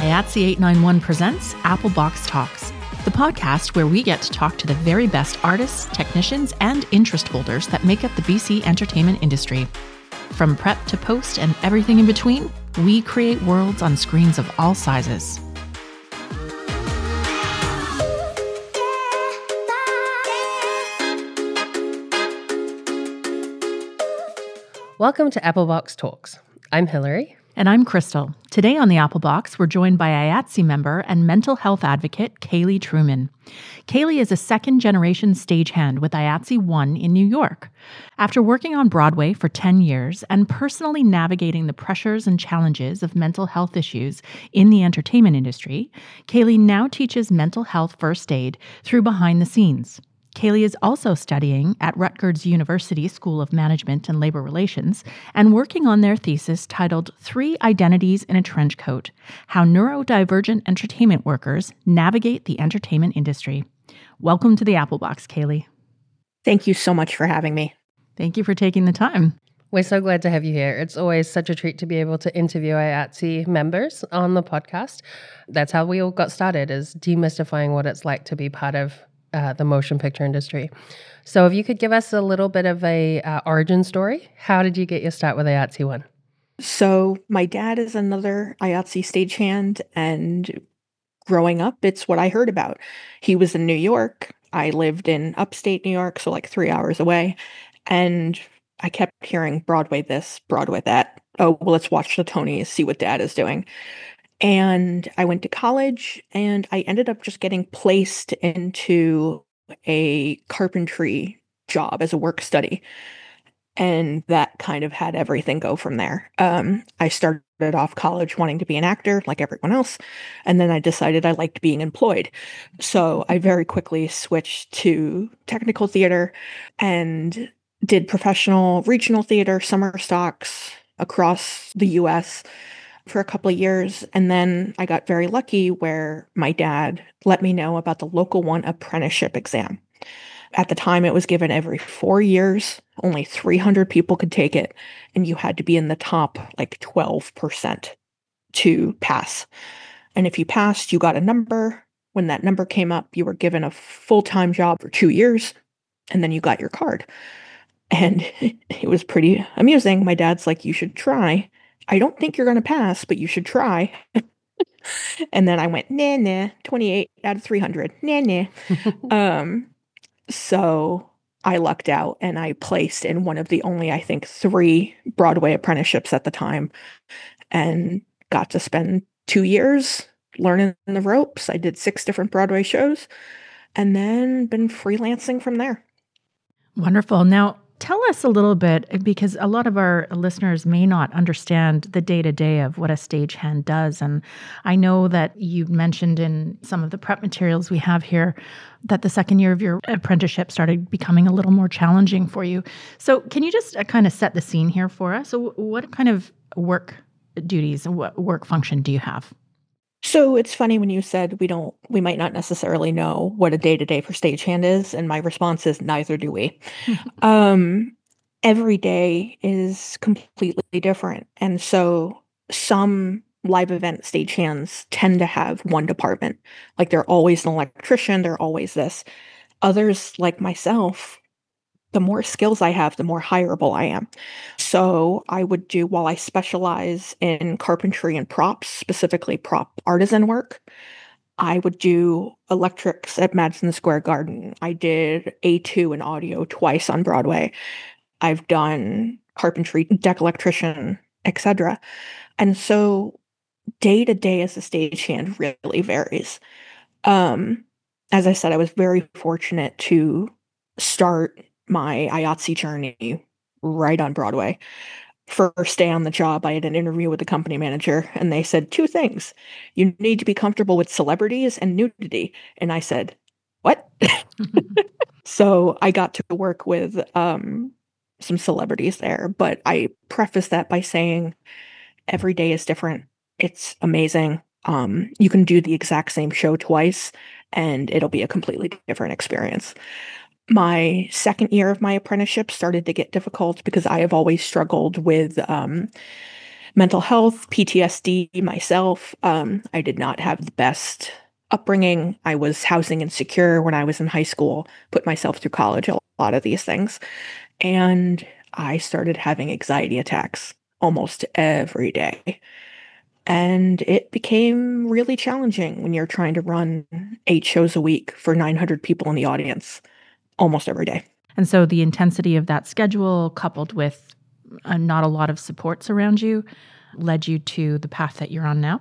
IATSE 891 presents Apple Box Talks, the podcast where we get to talk to the very best artists, technicians, and interest holders that make up the BC entertainment industry. From prep to post and everything in between, we create worlds on screens of all sizes. Welcome to Apple Box Talks. I'm Hilary. And I'm Crystal. Today on the Apple Box, we're joined by IATSE member and mental health advocate Kaylee Truman. Kaylee is a second-generation stagehand with IATSE 1 in New York. After working on Broadway for 10 years and personally navigating the pressures and challenges of mental health issues in the entertainment industry, Kaylee now teaches mental health first aid through behind the scenes. Kaylee is also studying at Rutgers University School of Management and Labor Relations and working on their thesis titled 3 Identities in a Trench Coat: How Neurodivergent Entertainment Workers Navigate the Entertainment Industry. Welcome to the Apple Box, Kaylee. Thank you so much for having me. Thank you for taking the time. We're so glad to have you here. It's always such a treat to be able to interview IATSE members on the podcast. That's how we all got started, is demystifying what it's like to be part of the motion picture industry. So if you could give us a little bit of a origin story, how did you get your start with IATSE 1? So my dad is another IATSE stagehand, and growing up, it's what I heard about. He was in New York. I lived in upstate New York, so like 3 hours away. And I kept hearing Broadway this, Broadway that. Oh, well, let's watch the Tonys, see what dad is doing. And I went to college, and I ended up just getting placed into a carpentry job as a work study. And that kind of had everything go from there. I started off college wanting to be an actor like everyone else, and then I decided I liked being employed. So I very quickly switched to technical theater and did professional regional theater, summer stocks across the U.S., for a couple of years. And then I got very lucky where my dad let me know about the Local 1 apprenticeship exam. At the time, it was given every 4 years. Only 300 people could take it. And you had to be in the top like 12% to pass. And if you passed, you got a number. When that number came up, you were given a full-time job for 2 years. And then you got your card. And it was pretty amusing. My dad's like, you should try. I don't think you're going to pass, but you should try. And then I went, nah, 28 out of 300. Nah. So I lucked out, and I placed in one of the only, I think, 3 Broadway apprenticeships at the time, and got to spend 2 years learning the ropes. I did 6 different Broadway shows, and then been freelancing from there. Wonderful. Now, tell us a little bit, because a lot of our listeners may not understand the day-to-day of what a stagehand does. And I know that you mentioned in some of the prep materials we have here that the second year of your apprenticeship started becoming a little more challenging for you. So can you just kind of set the scene here for us? So what kind of work duties and what work function do you have? So it's funny when you said we might not necessarily know what a day-to-day for stagehand is, and my response is neither do we. Every day is completely different. And so some live event stagehands tend to have one department. Like they're always an electrician, they're always this. Others, like myself, the more skills I have, the more hireable I am. So I would do, while I specialize in carpentry and props, specifically prop artisan work, I would do electrics at Madison Square Garden. I did A2 and audio twice on Broadway. I've done carpentry, deck electrician, etc. And so day to day as a stagehand really varies. As I said, I was very fortunate to start my IATSE journey right on Broadway. First day on the job, I had an interview with the company manager, and they said 2 things. You need to be comfortable with celebrities and nudity. And I said, what? So I got to work with some celebrities there, but I preface that by saying every day is different. It's amazing. You can do the exact same show twice, and it'll be a completely different experience. My second year of my apprenticeship started to get difficult because I have always struggled with mental health, PTSD myself. I did not have the best upbringing. I was housing insecure when I was in high school, put myself through college, a lot of these things. And I started having anxiety attacks almost every day. And it became really challenging when you're trying to run 8 shows a week for 900 people in the audience almost every day. And so the intensity of that schedule, coupled with not a lot of supports around you, led you to the path that you're on now?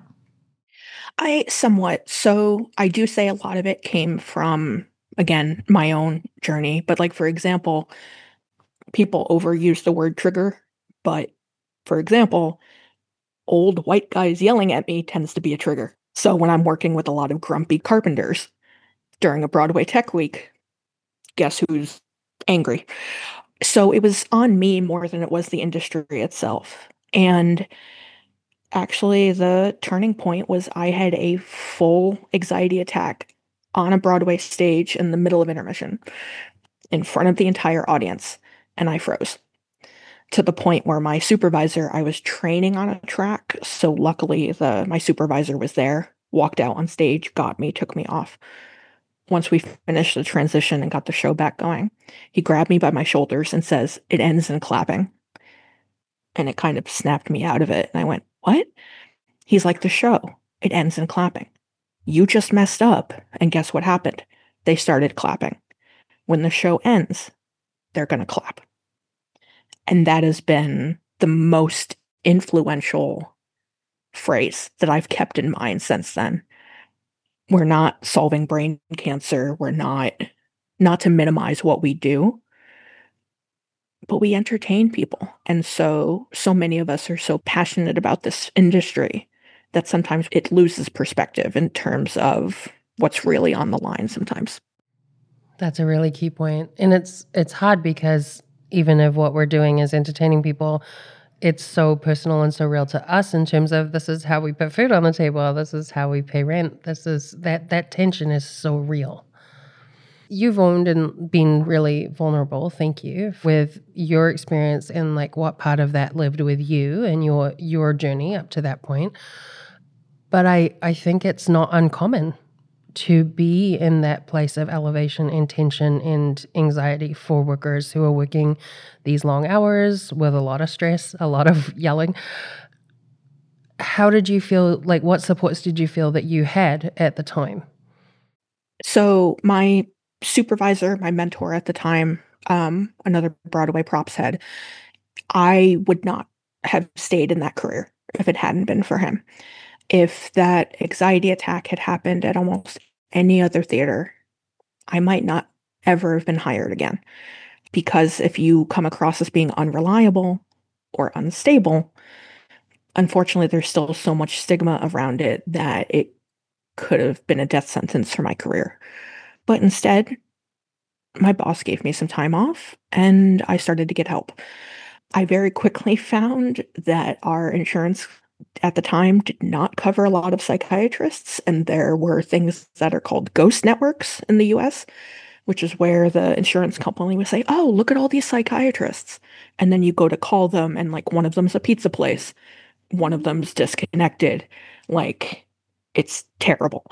I somewhat. So I do say a lot of it came from, again, my own journey. But, like, for example, people overuse the word trigger. But, for example, old white guys yelling at me tends to be a trigger. So when I'm working with a lot of grumpy carpenters during a Broadway Tech Week, guess who's angry? So it was on me more than it was the industry itself. And actually, the turning point was I had a full anxiety attack on a Broadway stage in the middle of intermission in front of the entire audience, and I froze to the point where my supervisor, I was training on a track, so luckily my supervisor was there, walked out on stage, got me, took me off. Once we finished the transition and got the show back going, he grabbed me by my shoulders and says, "It ends in clapping." And it kind of snapped me out of it. And I went, "What?" He's like, "The show, it ends in clapping. You just messed up. And guess what happened? They started clapping. When the show ends, they're going to clap." And that has been the most influential phrase that I've kept in mind since then. We're not solving brain cancer. We're not to minimize what we do, but we entertain people. And so many of us are so passionate about this industry that sometimes it loses perspective in terms of what's really on the line sometimes. That's a really key point. And it's hard because even if what we're doing is entertaining people, it's so personal and so real to us in terms of this is how we put food on the table, this is how we pay rent, this is that tension is so real. You've owned and been really vulnerable, thank you, with your experience and like what part of that lived with you and your journey up to that point. But I think it's not uncommon to be in that place of elevation and tension and anxiety for workers who are working these long hours with a lot of stress, a lot of yelling. How did you feel, like what supports did you feel that you had at the time? So my supervisor, my mentor at the time, another Broadway props head, I would not have stayed in that career if it hadn't been for him. If that anxiety attack had happened at almost any other theater, I might not ever have been hired again. Because if you come across as being unreliable or unstable, unfortunately, there's still so much stigma around it that it could have been a death sentence for my career. But instead, my boss gave me some time off and I started to get help. I very quickly found that our insurance at the time did not cover a lot of psychiatrists, and there were things that are called ghost networks in the US, which is where the insurance company would say, "Oh, look at all these psychiatrists." And then you go to call them, and like one of them's a pizza place, one of them's disconnected. Like, it's terrible.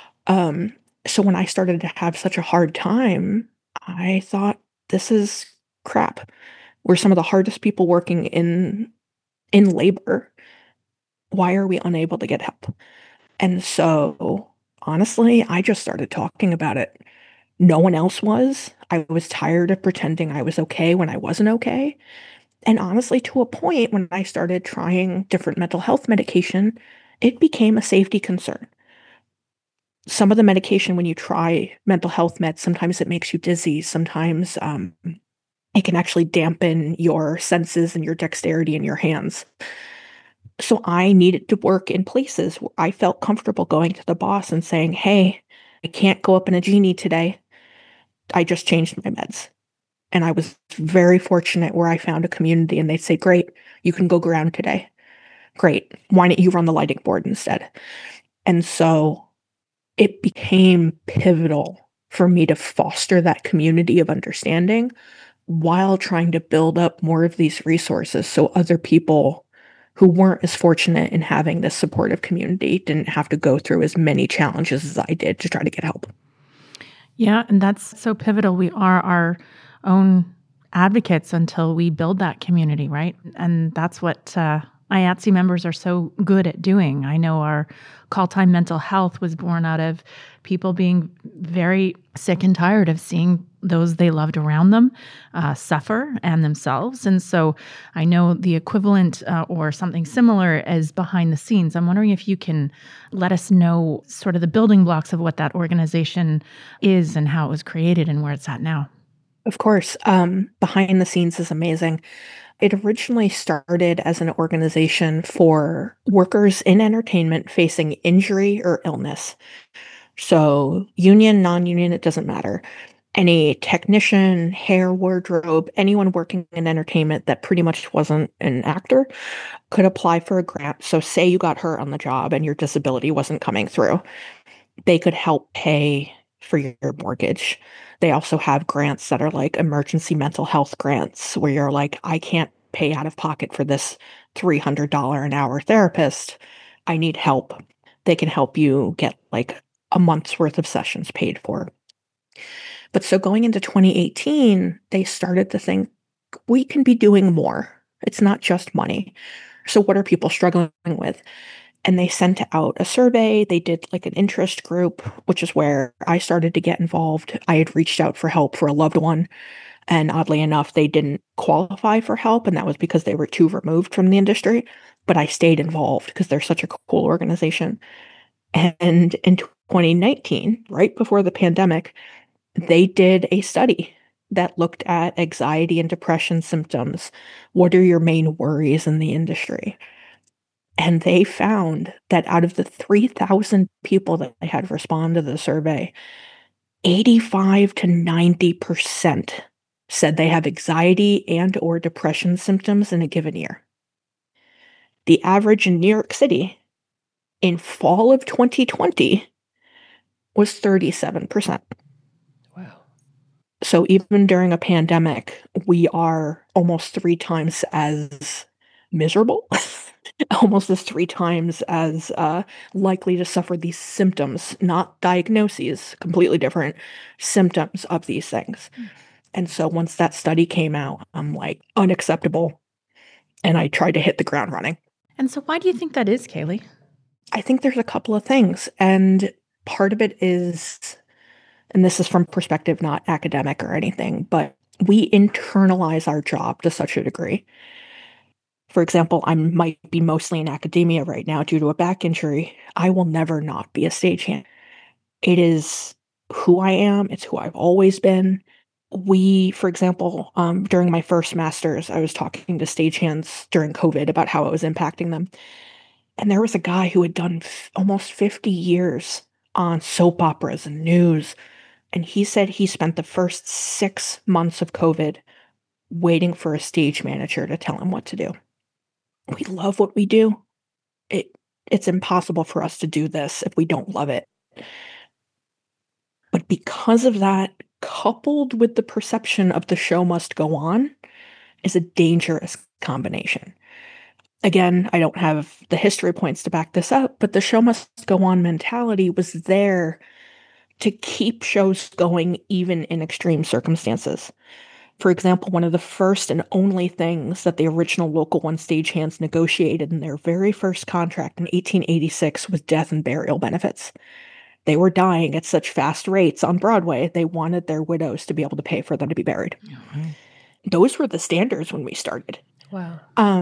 So when I started to have such a hard time, I thought, this is crap. We're some of the hardest people working in labor. Why are we unable to get help? And so, honestly, I just started talking about it. No one else was. I was tired of pretending I was okay when I wasn't okay. And honestly, to a point when I started trying different mental health medication, it became a safety concern. Some of the medication, when you try mental health meds, sometimes it makes you dizzy. Sometimes it can actually dampen your senses and your dexterity in your hands. So I needed to work in places where I felt comfortable going to the boss and saying, "Hey, I can't go up in a genie today. I just changed my meds." And I was very fortunate where I found a community and they'd say, "Great, you can go ground today. Great. Why don't you run the lighting board instead?" And so it became pivotal for me to foster that community of understanding while trying to build up more of these resources so other people who weren't as fortunate in having this supportive community didn't have to go through as many challenges as I did to try to get help. Yeah, and that's so pivotal. We are our own advocates until we build that community, right? And that's what IATSE members are so good at doing. I know our Call Time Mental Health was born out of people being very sick and tired of seeing those they loved around them suffer and themselves. And so I know the equivalent or something similar as behind the scenes. I'm wondering if you can let us know sort of the building blocks of what that organization is and how it was created and where it's at now. Of course, behind the scenes is amazing. It originally started as an organization for workers in entertainment facing injury or illness. So, union, non union, it doesn't matter. Any technician, hair, wardrobe, anyone working in entertainment that pretty much wasn't an actor could apply for a grant. So, say you got hurt on the job and your disability wasn't coming through, they could help pay for your mortgage. They also have grants that are like emergency mental health grants where you're like, I can't pay out of pocket for this $300 an hour therapist. I need help. They can help you get like a month's worth of sessions paid for. But so going into 2018, they started to think we can be doing more. It's not just money. So what are people struggling with? And they sent out a survey. They did like an interest group, which is where I started to get involved. I had reached out for help for a loved one. And oddly enough, they didn't qualify for help. And that was because they were too removed from the industry. But I stayed involved because they're such a cool organization. And in 2019, right before the pandemic, they did a study that looked at anxiety and depression symptoms. What are your main worries in the industry? And they found that out of the 3,000 people that they had respond to the survey, 85 to 90% said they have anxiety and or depression symptoms in a given year. The average in New York City in fall of 2020 was 37%. Wow. So even during a pandemic, we are almost 3 times as miserable, almost as 3 times as likely to suffer these symptoms, not diagnoses, completely different symptoms of these things. And so once that study came out, I'm like, unacceptable. And I tried to hit the ground running. And so why do you think that is, Kaylee? I think there's a couple of things. And part of it is, and this is from perspective not academic or anything, but we internalize our job to such a degree. For example, I might be mostly in academia right now due to a back injury. I will never not be a stagehand. It is who I am. It's who I've always been. We, for example, during my first master's, I was talking to stagehands during COVID about how it was impacting them. And there was a guy who had done almost 50 years on soap operas and news. And he said he spent the first 6 months of COVID waiting for a stage manager to tell him what to do. We love what we do. It's impossible for us to do this if we don't love it. But because of that, coupled with the perception of the show must go on, is a dangerous combination. Again, I don't have the history points to back this up, but the show must go on mentality was there to keep shows going even in extreme circumstances. For example, one of the first and only things that the original Local 1 stagehands negotiated in their very first contract in 1886 was death and burial benefits. They were dying at such fast rates on Broadway, they wanted their widows to be able to pay for them to be buried. Mm-hmm. Those were the standards when we started. Wow.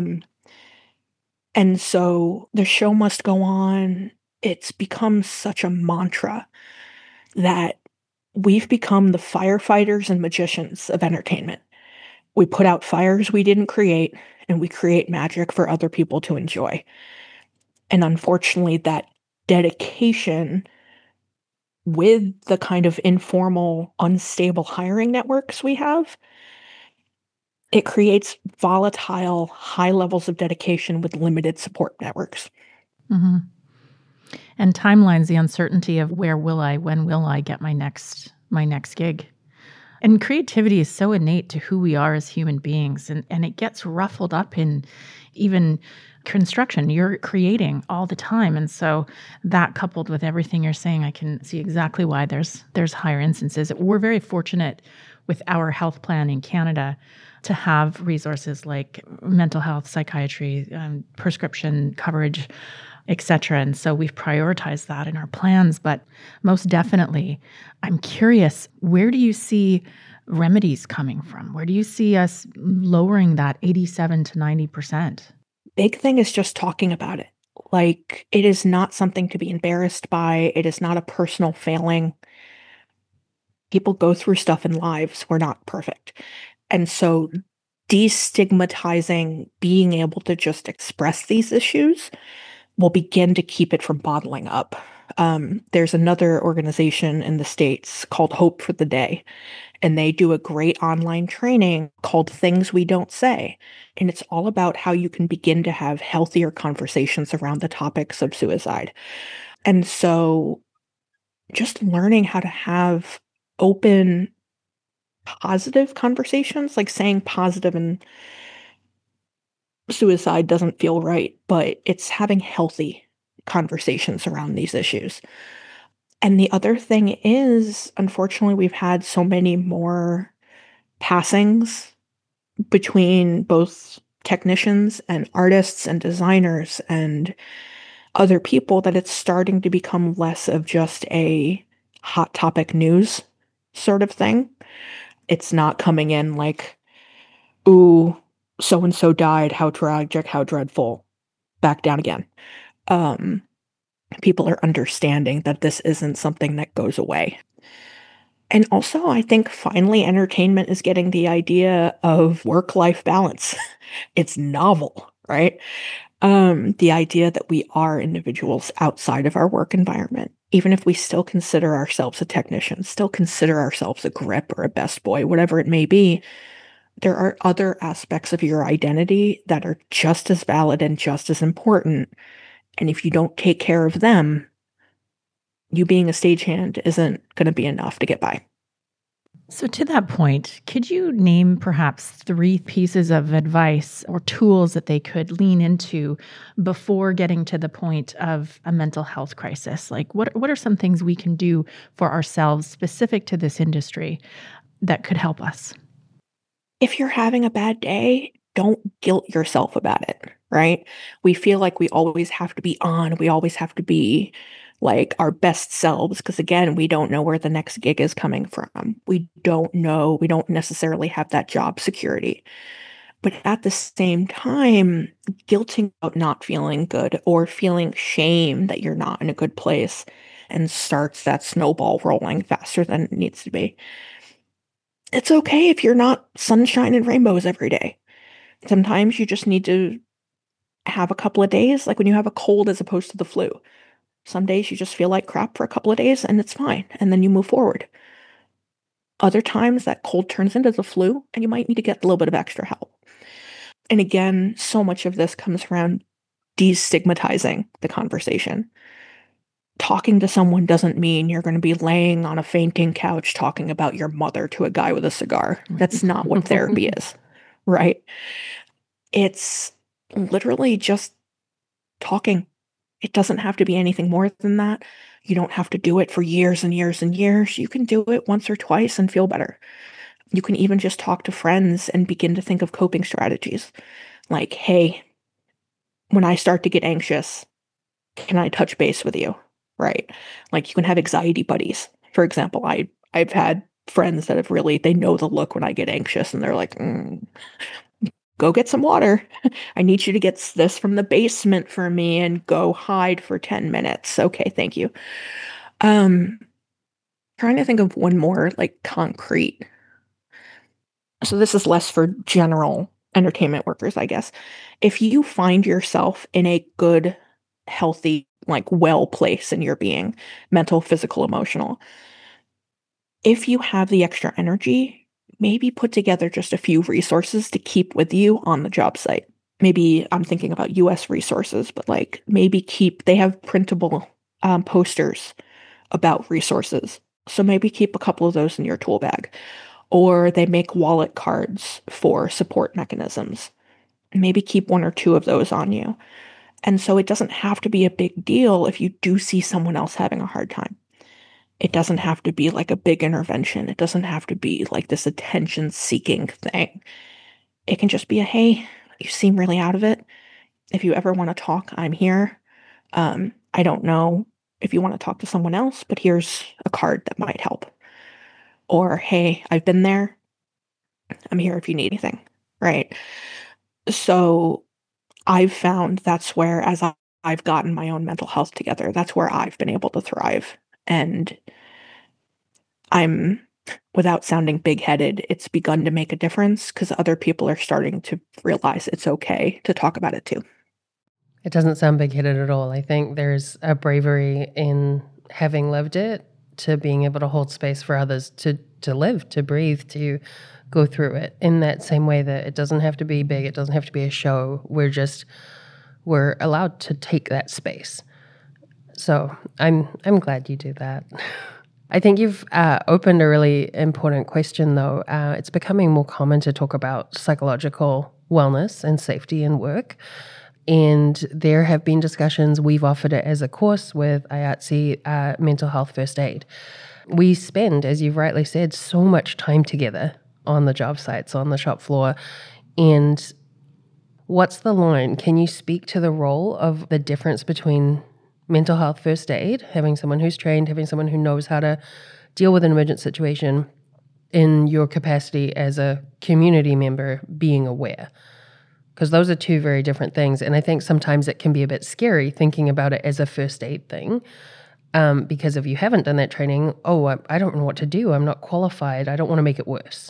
And so the show must go on. It's become such a mantra that we've become the firefighters and magicians of entertainment. We put out fires we didn't create, and we create magic for other people to enjoy. And unfortunately, that dedication with the kind of informal, unstable hiring networks we have, it creates volatile, high levels of dedication with limited support networks. Mm-hmm. And timelines, the uncertainty of when will I get my next gig. And creativity is so innate to who we are as human beings, and it gets ruffled up in even construction. You're creating all the time. And so that coupled with everything you're saying, I can see exactly why there's higher instances. We're very fortunate with our health plan in Canada to have resources like mental health, psychiatry, prescription coverage, etc. And so we've prioritized that in our plans. But most definitely, I'm curious, where do you see remedies coming from? Where do you see us lowering that 87 to 90%? Big thing is just talking about it. Like, it is not something to be embarrassed by. It is not a personal failing. People go through stuff in lives. We're not perfect. And so destigmatizing being able to just express these issues will begin to keep it from bottling up. There's another organization in the States called Hope for the Day, and they do a great online training called Things We Don't Say. And it's all about how you can begin to have healthier conversations around the topics of suicide. And so just learning how to have open, positive conversations, like saying positive and suicide doesn't feel right, but it's having healthy conversations around these issues. And the other thing is, unfortunately, we've had so many more passings between both technicians and artists and designers and other people that it's starting to become less of just a hot topic news sort of thing. It's not coming in like, ooh, so and so died, how tragic, how dreadful. Back down again. Um, People are understanding that this isn't something that goes away. And also, I think finally entertainment is getting the idea of work-life balance. It's novel, right? The idea that we are individuals outside of our work environment, even if we still consider ourselves a technician, still consider ourselves a grip or a best boy, whatever it may be, there are other aspects of your identity that are just as valid and just as important. And if you don't take care of them, you being a stagehand isn't going to be enough to get by. So, to that point, could you name perhaps 3 pieces of advice or tools that they could lean into before getting to the point of a mental health crisis? Like, what are some things we can do for ourselves specific to this industry that could help us? If you're having a bad day, don't guilt yourself about it, right? We feel like we always have to be on, we always have to be like our best selves because again, we don't know where the next gig is coming from. We don't know, we don't necessarily have that job security. But at the same time, guilting about not feeling good or feeling shame that you're not in a good place and starts that snowball rolling faster than it needs to be. It's okay if you're not sunshine and rainbows every day. Sometimes you just need to have a couple of days, like when you have a cold as opposed to the flu. Some days you just feel like crap for a couple of days and it's fine, and then you move forward. Other times that cold turns into the flu and you might need to get a little bit of extra help. And again, so much of this comes around destigmatizing the conversation. Talking to someone doesn't mean you're going to be laying on a fainting couch talking about your mother to a guy with a cigar. That's not what therapy is, right? It's literally just talking. It doesn't have to be anything more than that. You don't have to do it for years and years and years. You can do it once or twice and feel better. You can even just talk to friends and begin to think of coping strategies. Like, hey, when I start to get anxious, can I touch base with you? Right? Like you can have anxiety buddies. For example, I've had friends that have really, they know the look when I get anxious and they're like, go get some water. I need you to get this from the basement for me and go hide for 10 minutes. Okay, thank you. Trying to think of one more like concrete. So this is less for general entertainment workers, I guess. If you find yourself in a good, healthy, like well place in your being, mental, physical, emotional, if you have the extra energy, maybe put together just a few resources to keep with you on the job site. Maybe I'm thinking about US resources, but like maybe they have printable posters about resources. So maybe keep a couple of those in your tool bag. or they make wallet cards for support mechanisms. Maybe keep one or two of those on you. And so it doesn't have to be a big deal if you do see someone else having a hard time. It doesn't have to be like a big intervention. It doesn't have to be like this attention-seeking thing. It can just be a, hey, you seem really out of it. If you ever want to talk, I'm here. I don't know if you want to talk to someone else, but here's a card that might help. Or, hey, I've been there. I'm here if you need anything, right? So I've found that's where, I've gotten my own mental health together, that's where I've been able to thrive. And I'm, without sounding big-headed, it's begun to make a difference because other people are starting to realize it's okay to talk about it too. It doesn't sound big-headed at all. I think there's a bravery in having lived it to being able to hold space for others to live, to breathe, to go through it in that same way that it doesn't have to be big, it doesn't have to be a show. We're allowed to take that space. So I'm glad you do that. I think you've opened a really important question, though. It's becoming more common to talk about psychological wellness and safety in work. And there have been discussions, we've offered it as a course with IATSE, Mental Health First Aid. We spend, as you've rightly said, so much time together on the job sites, on the shop floor. And what's the line? Can you speak to the role of the difference between mental health first aid, having someone who's trained, having someone who knows how to deal with an emergent situation, in your capacity as a community member being aware? Because those are two very different things. And I think sometimes it can be a bit scary thinking about it as a first aid thing. Because if you haven't done that training, I don't know what to do. I'm not qualified. I don't want to make it worse.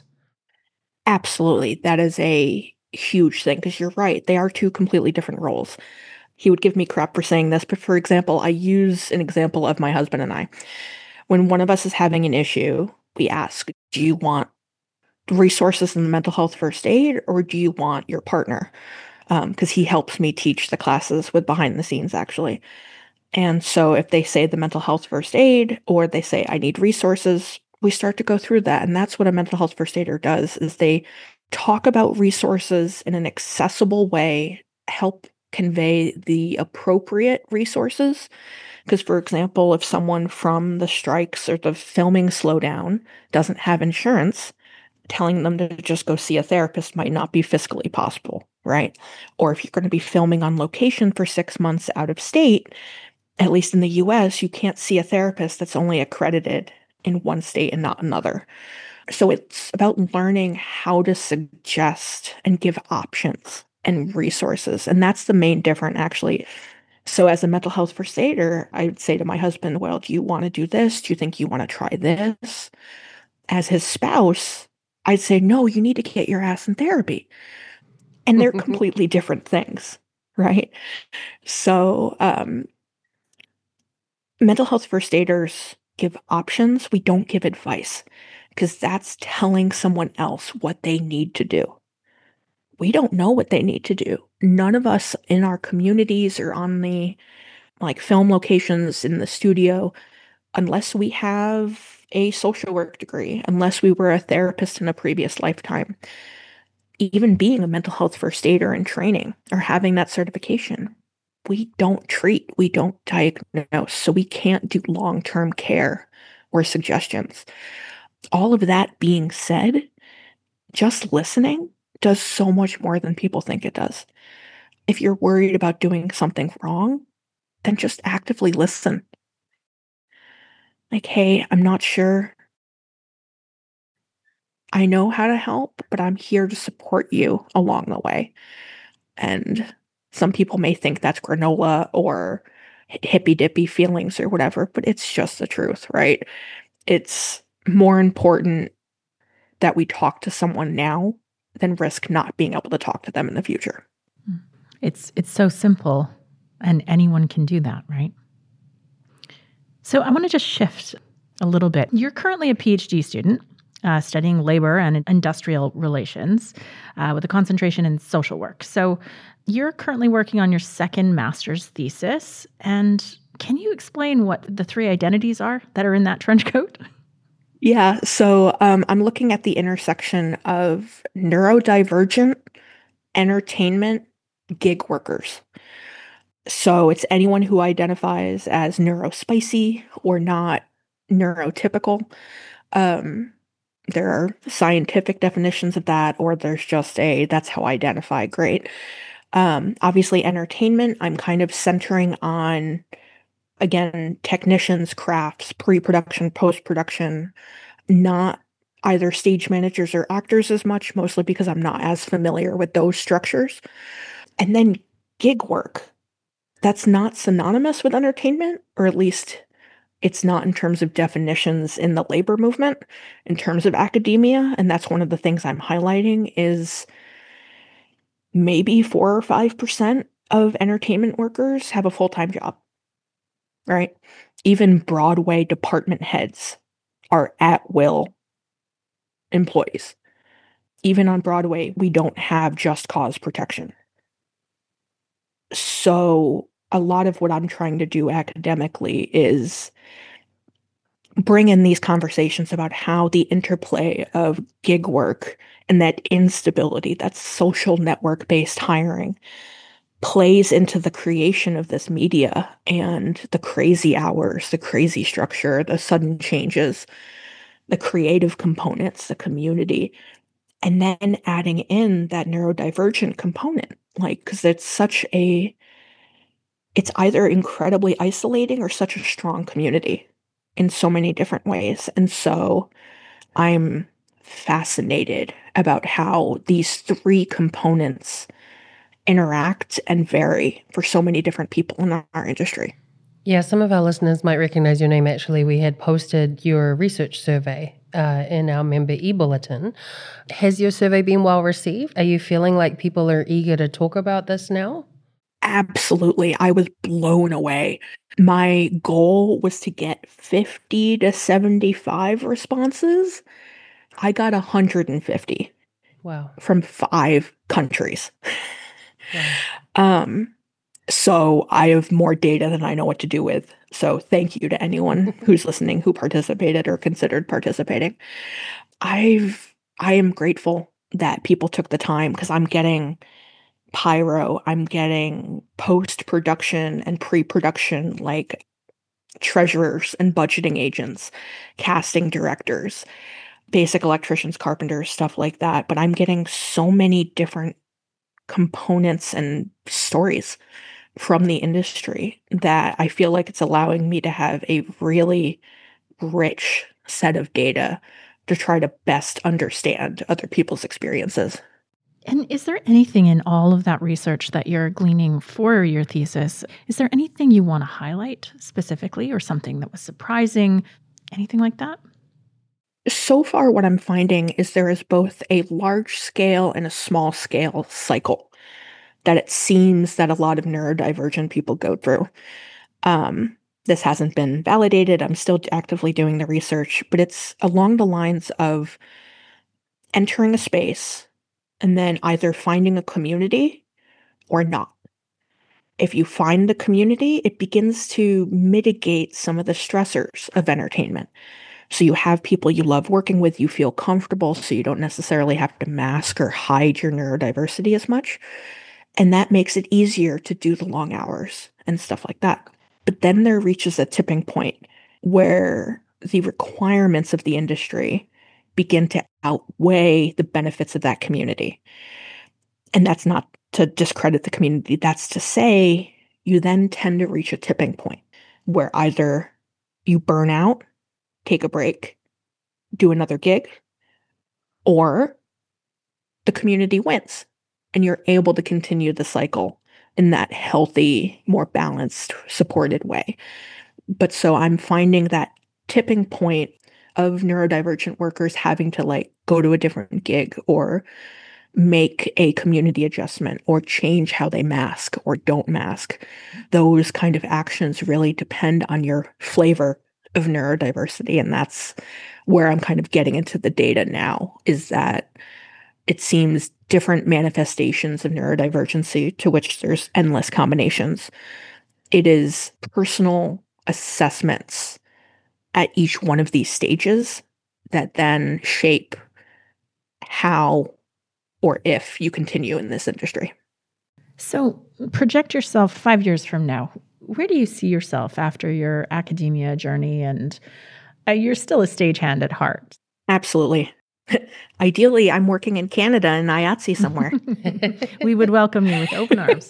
Absolutely. That is a huge thing because you're right. They are two completely different roles. He would give me crap for saying this, but for example, I use an example of my husband and I. When one of us is having an issue, we ask, do you want resources in the mental health first aid or do you want your partner? Because he helps me teach the classes with behind the scenes, actually. And so if they say the mental health first aid or they say I need resources, we start to go through that. And that's what a mental health first aider does, is they talk about resources in an accessible way, help convey the appropriate resources. Because, for example, if someone from the strikes or the filming slowdown doesn't have insurance, telling them to just go see a therapist might not be fiscally possible, right? Or if you're going to be filming on location for 6 months out of state, at least in the US, you can't see a therapist that's only accredited in one state and not another. So it's about learning how to suggest and give options and resources. And that's the main difference, actually. So as a mental health first aider, I would say to my husband, well, do you want to do this? Do you think you want to try this? As his spouse, I'd say, no, you need to get your ass in therapy. And they're completely different things, right? So mental health first aiders give options. We don't give advice because that's telling someone else what they need to do. We don't know what they need to do. None of us in our communities or on the film locations in the studio, unless we have a social work degree, unless we were a therapist in a previous lifetime, even being a mental health first aider in training or having that certification, we don't treat, we don't diagnose, so we can't do long-term care or suggestions. All of that being said, just listening does so much more than people think it does. If you're worried about doing something wrong, then just actively listen. Like, hey, I'm not sure. I know how to help, but I'm here to support you along the way. And some people may think that's granola or hippy dippy feelings or whatever, but it's just the truth, right? It's more important that we talk to someone now than risk not being able to talk to them in the future. It's so simple, and anyone can do that, right? So I want to just shift a little bit. You're currently a PhD student studying labor and industrial relations with a concentration in social work. So you're currently working on your second master's thesis. And can you explain what the three identities are that are in that trench coat? Yeah, so I'm looking at the intersection of neurodivergent entertainment gig workers. So it's anyone who identifies as neurospicy or not neurotypical. Um, there are scientific definitions of that, or there's just that's how I identify. Great. Obviously, entertainment, I'm kind of centering on, again, technicians, crafts, pre-production, post-production, not either stage managers or actors as much, mostly because I'm not as familiar with those structures. And then gig work. That's not synonymous with entertainment, or at least it's not in terms of definitions in the labor movement, in terms of academia. And that's one of the things I'm highlighting is maybe 4 or 5% of entertainment workers have a full-time job, right? Even Broadway department heads are at will employees. Even on Broadway, we don't have just cause protection. So a lot of what I'm trying to do academically is bring in these conversations about how the interplay of gig work and that instability, that social network-based hiring, plays into the creation of this media and the crazy hours, the crazy structure, the sudden changes, the creative components, the community, and then adding in that neurodivergent component, like, because it's either incredibly isolating or such a strong community in so many different ways. And so I'm fascinated about how these three components interact and vary for so many different people in our industry. Yeah, some of our listeners might recognize your name. Actually, we had posted your research survey in our member e-bulletin. Has your survey been well received? Are you feeling like people are eager to talk about this now? Absolutely. I was blown away. My goal was to get 50 to 75 responses. I got 150 Wow. from 5 countries. Wow. So I have more data than I know what to do with. So thank you to anyone who's listening who participated or considered participating. I am grateful that people took the time because I'm getting pyro, I'm getting post-production and pre-production like treasurers and budgeting agents, casting directors, basic electricians, carpenters, stuff like that. But I'm getting so many different components and stories from the industry that I feel like it's allowing me to have a really rich set of data to try to best understand other people's experiences. And is there anything in all of that research that you're gleaning for your thesis? Is there anything you want to highlight specifically or something that was surprising? Anything like that? So far, what I'm finding is there is both a large scale and a small scale cycle that it seems that a lot of neurodivergent people go through. Um, this hasn't been validated. I'm still actively doing the research, but it's along the lines of entering a space and then either finding a community or not. If you find the community, it begins to mitigate some of the stressors of entertainment. So you have people you love working with, you feel comfortable, so you don't necessarily have to mask or hide your neurodiversity as much. And that makes it easier to do the long hours and stuff like that. But then there reaches a tipping point where the requirements of the industry begin to outweigh the benefits of that community. And that's not to discredit the community. That's to say, you then tend to reach a tipping point where either you burn out, take a break, do another gig, or the community wins and you're able to continue the cycle in that healthy, more balanced, supported way. But so I'm finding that tipping point of neurodivergent workers having to like go to a different gig or make a community adjustment or change how they mask or don't mask. Those kind of actions really depend on your flavor of neurodiversity. And that's where I'm kind of getting into the data now, is that it seems different manifestations of neurodivergency, to which there's endless combinations. It is personal assessments at each one of these stages that then shape how or if you continue in this industry. So project yourself 5 years from now. Where do you see yourself after your academia journey? And you're still a stagehand at heart. Absolutely. Ideally, I'm working in Canada in IATSE somewhere. We would welcome you with open arms.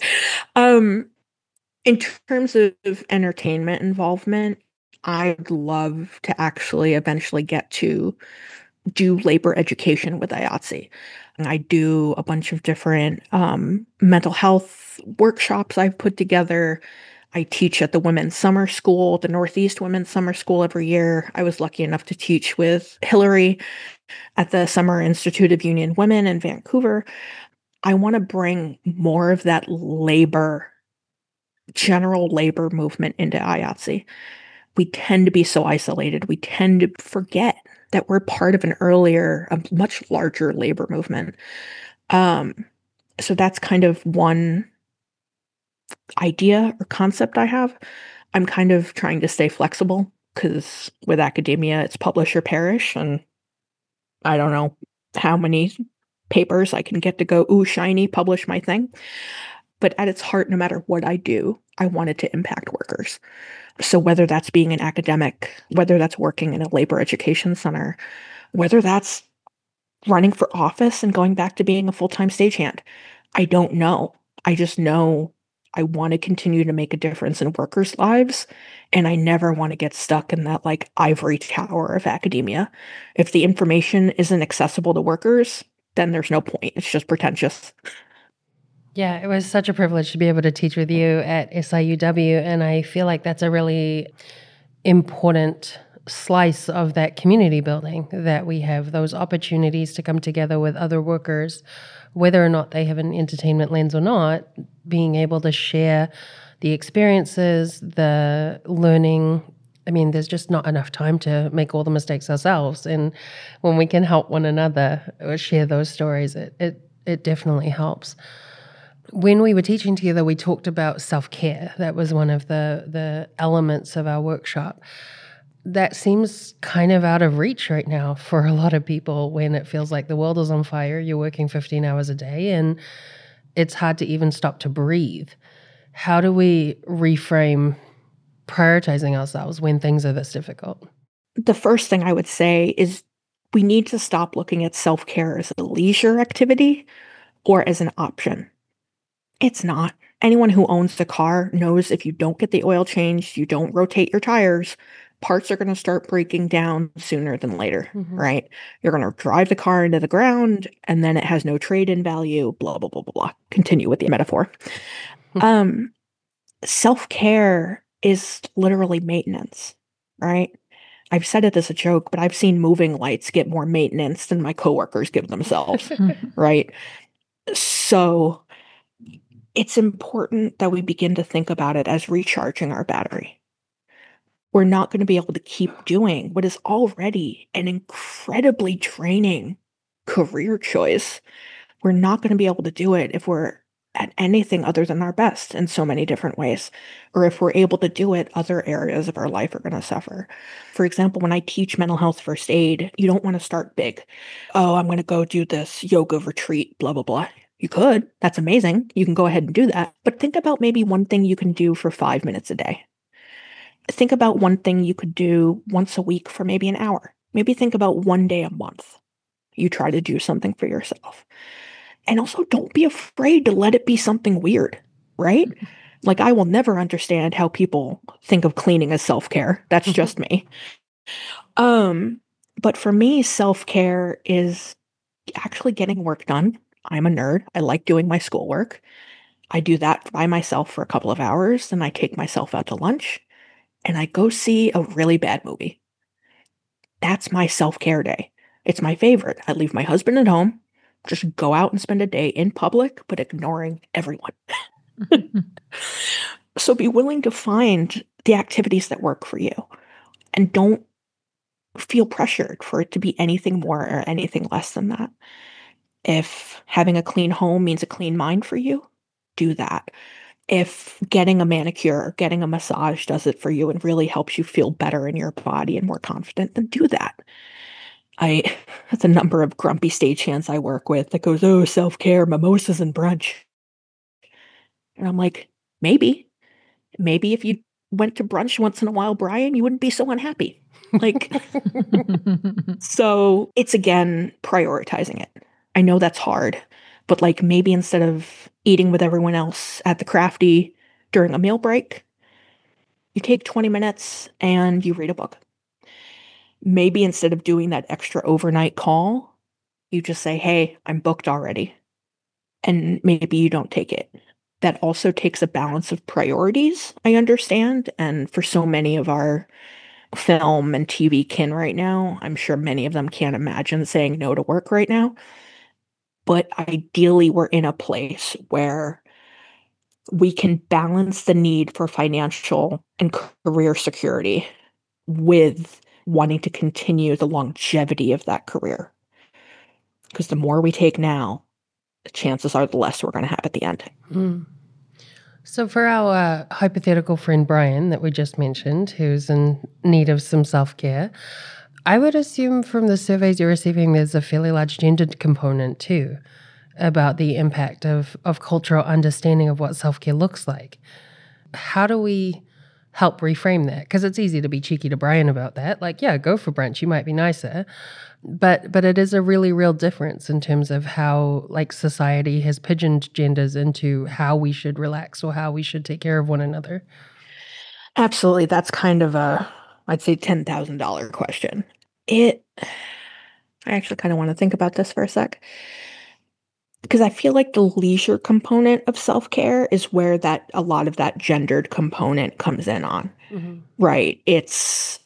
In terms of entertainment involvement, I'd love to actually eventually get to do labor education with IATSE. And I do a bunch of different mental health workshops I've put together. I teach at the Women's Summer School, the Northeast Women's Summer School every year. I was lucky enough to teach with Hillary at the Summer Institute of Union Women in Vancouver. I want to bring more of that general labor movement into IATSE. We tend to be so isolated. We tend to forget that we're part of a much larger labor movement. So that's kind of one idea or concept I have. I'm kind of trying to stay flexible because with academia, it's publish or perish. And I don't know how many papers I can get to go, ooh, shiny, publish my thing. But at its heart, no matter what I do, I want it to impact workers. So whether that's being an academic, whether that's working in a labor education center, whether that's running for office and going back to being a full-time stagehand, I don't know. I just know I want to continue to make a difference in workers' lives, and I never want to get stuck in that like ivory tower of academia. If the information isn't accessible to workers, then there's no point. It's just pretentious. Yeah, it was such a privilege to be able to teach with you at SIUW, and I feel like that's a really important slice of that community building, that we have those opportunities to come together with other workers, whether or not they have an entertainment lens or not, being able to share the experiences, the learning. I mean, there's just not enough time to make all the mistakes ourselves, and when we can help one another or share those stories, it definitely helps. When we were teaching together, we talked about self-care. That was one of the elements of our workshop. That seems kind of out of reach right now for a lot of people when it feels like the world is on fire. You're working 15 hours a day and it's hard to even stop to breathe. How do we reframe prioritizing ourselves when things are this difficult? The first thing I would say is we need to stop looking at self-care as a leisure activity or as an option. It's not. Anyone who owns the car knows if you don't get the oil changed, you don't rotate your tires, parts are going to start breaking down sooner than later, right? You're going to drive the car into the ground and then it has no trade-in value, blah, blah, blah, blah, blah. Continue with the metaphor. Self-care is literally maintenance, right? I've said it as a joke, but I've seen moving lights get more maintenance than my coworkers give themselves, right? So it's important that we begin to think about it as recharging our battery. We're not going to be able to keep doing what is already an incredibly draining career choice. We're not going to be able to do it if we're at anything other than our best in so many different ways. Or if we're able to do it, other areas of our life are going to suffer. For example, when I teach mental health first aid, you don't want to start big. Oh, I'm going to go do this yoga retreat, blah, blah, blah. You could. That's amazing. You can go ahead and do that. But think about maybe one thing you can do for 5 minutes a day. Think about one thing you could do once a week for maybe an hour. Maybe think about one day a month. You try to do something for yourself. And also don't be afraid to let it be something weird, right? Like I will never understand how people think of cleaning as self-care. That's just me. But for me, self-care is actually getting work done. I'm a nerd. I like doing my schoolwork. I do that by myself for a couple of hours, then I take myself out to lunch and I go see a really bad movie. That's my self-care day. It's my favorite. I leave my husband at home, just go out and spend a day in public, but ignoring everyone. So be willing to find the activities that work for you and don't feel pressured for it to be anything more or anything less than that. If having a clean home means a clean mind for you, do that. If getting a manicure or getting a massage does it for you and really helps you feel better in your body and more confident, then do that. That's a number of grumpy stagehands I work with that goes, oh, self-care, mimosas and brunch. And I'm like, maybe if you went to brunch once in a while, Brian, you wouldn't be so unhappy. Like, so it's again, prioritizing it. I know that's hard, but like maybe instead of eating with everyone else at the crafty during a meal break, you take 20 minutes and you read a book. Maybe instead of doing that extra overnight call, you just say, hey, I'm booked already. And maybe you don't take it. That also takes a balance of priorities, I understand. And for so many of our film and TV kin right now, I'm sure many of them can't imagine saying no to work right now. But ideally, we're in a place where we can balance the need for financial and career security with wanting to continue the longevity of that career. Because the more we take now, the chances are the less we're going to have at the end. Mm. So for our hypothetical friend Brian that we just mentioned, who's in need of some self-care, I would assume from the surveys you're receiving there's a fairly large gendered component too about the impact of cultural understanding of what self-care looks like. How do we help reframe that? Because it's easy to be cheeky to Brian about that. Like, yeah, go for brunch. You might be nicer. But it is a really real difference in terms of how like society has pigeoned genders into how we should relax or how we should take care of one another. Absolutely. That's kind of I'd say $10,000 question. I actually kind of want to think about this for a sec. Because I feel like the leisure component of self-care is where a lot of that gendered component comes in on. Mm-hmm. Right. It's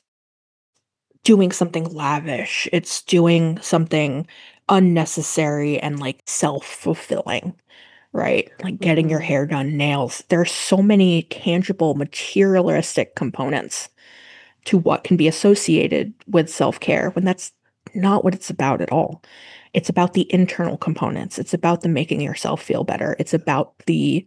doing something lavish. It's doing something unnecessary and like self-fulfilling, right? Like getting your hair done, nails. There are so many tangible, materialistic components to what can be associated with self-care when that's not what it's about at all. It's about the internal components. It's about the making yourself feel better. It's about the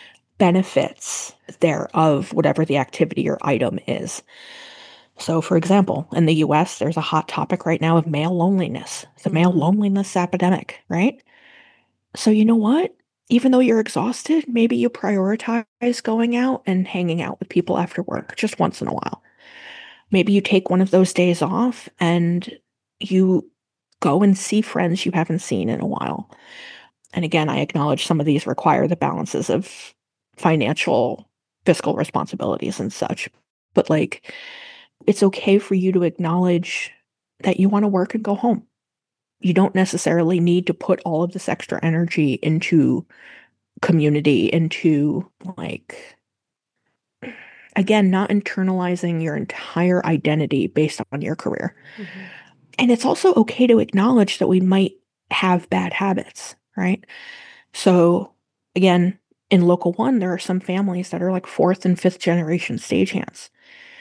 benefits thereof, whatever the activity or item is. So, for example, in the US, there's a hot topic right now of male loneliness. It's a male loneliness epidemic, right? So, you know what? Even though you're exhausted, maybe you prioritize going out and hanging out with people after work just once in a while. Maybe you take one of those days off and you go and see friends you haven't seen in a while. And again, I acknowledge some of these require the balances of financial, fiscal responsibilities and such. But like, it's okay for you to acknowledge that you want to work and go home. You don't necessarily need to put all of this extra energy into community, into like, again, not internalizing your entire identity based on your career. Mm-hmm. And it's also okay to acknowledge that we might have bad habits, right? So again, in Local 1, there are some families that are like 4th and 5th generation stagehands.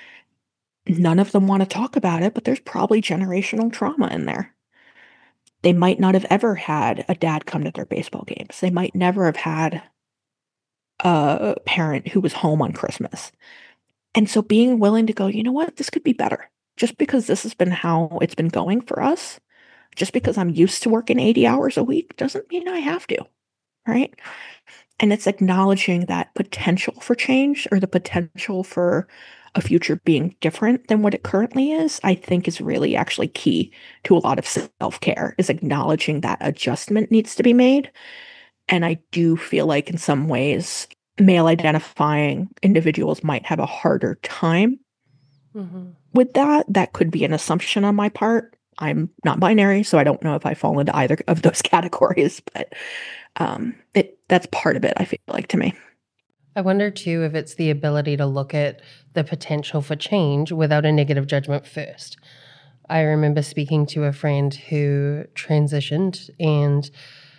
None of them want to talk about it, but there's probably generational trauma in there. They might not have ever had a dad come to their baseball games. They might never have had a parent who was home on Christmas. And so being willing to go, you know what, this could be better. Just because this has been how it's been going for us, just because I'm used to working 80 hours a week doesn't mean I have to, right? And it's acknowledging that potential for change or the potential for a future being different than what it currently is, I think is really actually key to a lot of self-care, is acknowledging that adjustment needs to be made. And I do feel like in some ways, male identifying individuals might have a harder time with that. That could be an assumption on my part. I'm not binary, so I don't know if I fall into either of those categories, but that's part of it, I feel like, to me. I wonder, too, if it's the ability to look at the potential for change without a negative judgment first. I remember speaking to a friend who transitioned and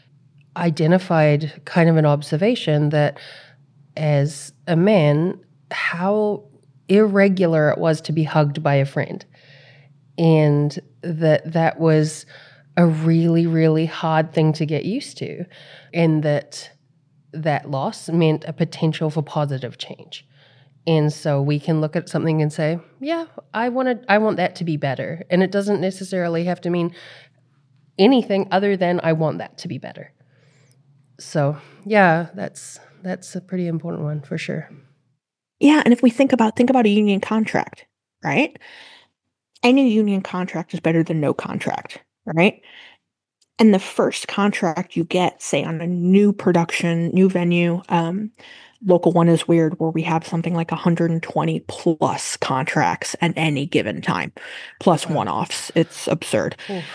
identified kind of an observation that as a man, how irregular it was to be hugged by a friend. And that was a really, really hard thing to get used to. And that loss meant a potential for positive change. And so we can look at something and say, yeah, I want that to be better. And it doesn't necessarily have to mean anything other than I want that to be better. So yeah, that's a pretty important one for sure. Yeah, and if we think about a union contract, right? Any union contract is better than no contract, right? And the first contract you get, say on a new production, new venue, Local 1 is weird where we have something like 120 plus contracts at any given time, plus one-offs. It's absurd.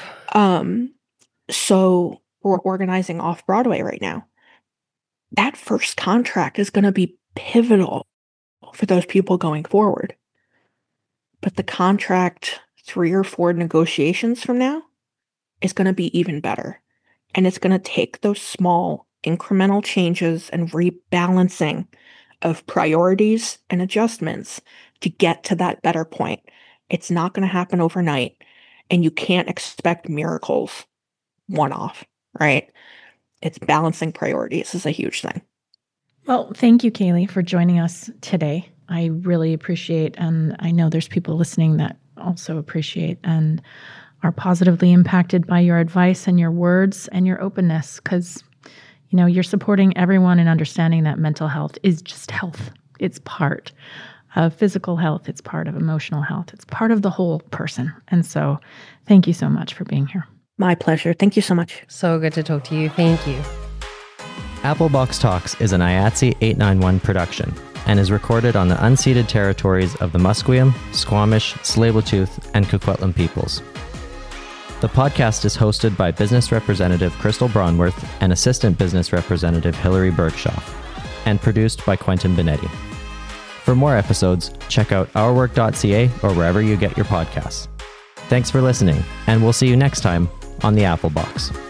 So we're organizing off-Broadway right now. That first contract is going to be pivotal for those people going forward. But the contract 3 or 4 negotiations from now is going to be even better. And it's going to take those small incremental changes and rebalancing of priorities and adjustments to get to that better point. It's not going to happen overnight, and you can't expect miracles one-off, right? It's balancing priorities is a huge thing. Well, thank you, Kaylee, for joining us today. I really appreciate, and I know there's people listening that also appreciate and are positively impacted by your advice and your words and your openness, because you're supporting everyone in understanding that mental health is just health. It's part of physical health. It's part of emotional health. It's part of the whole person. And so thank you so much for being here. My pleasure. Thank you so much. So good to talk to you. Thank you. Applebox Talks is an IATSE 891 production and is recorded on the unceded territories of the Musqueam, Squamish, Tsleil-Waututh, and Coquitlam peoples. The podcast is hosted by Business Representative Crystal Braunworth and Assistant Business Representative Hilary Bergshoff, and produced by Quentin Benetti. For more episodes, check out ourwork.ca or wherever you get your podcasts. Thanks for listening, and we'll see you next time on the Applebox.